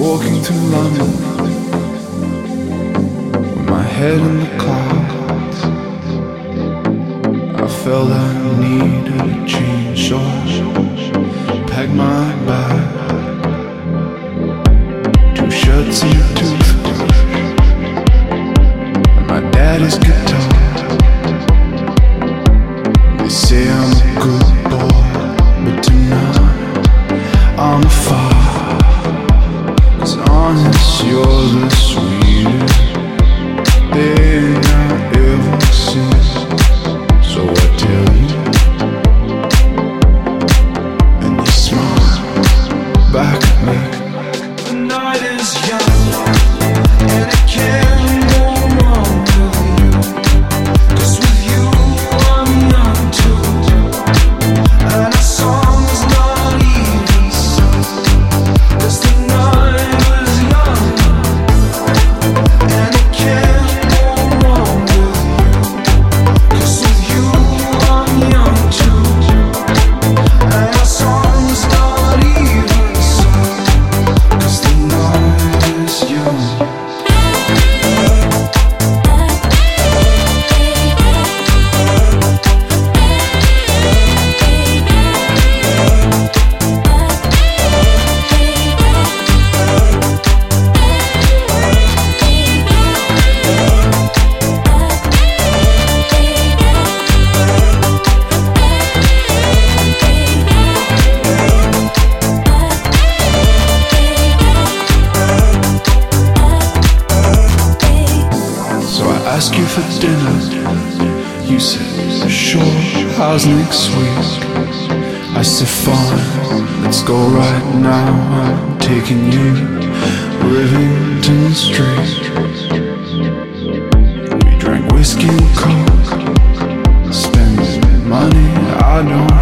walking through London with my head in the clouds. I felt I needed a change, so I packed my bag, 2 shirts and a toothbrush, and my daddy's guitar. They say I'm a good boy, but tonight I'm a fire. 'Cause honest, you're the sweetest thing I ever seen. So I tell you, and you smile back at me. The night is young, and it can't go wrong with you. 'Cause with you I'm young too, and a song is not even sung. 'Cause the night was young, and it can't go wrong with you. 'Cause with you I'm young too, and a song is not even sung. 'Cause the night is young. So I asked you for dinner. You said, sure, how's next week? I said, fine, let's go right now. I'm taking you Rivington Street. We drank whiskey and coke, spending money I don't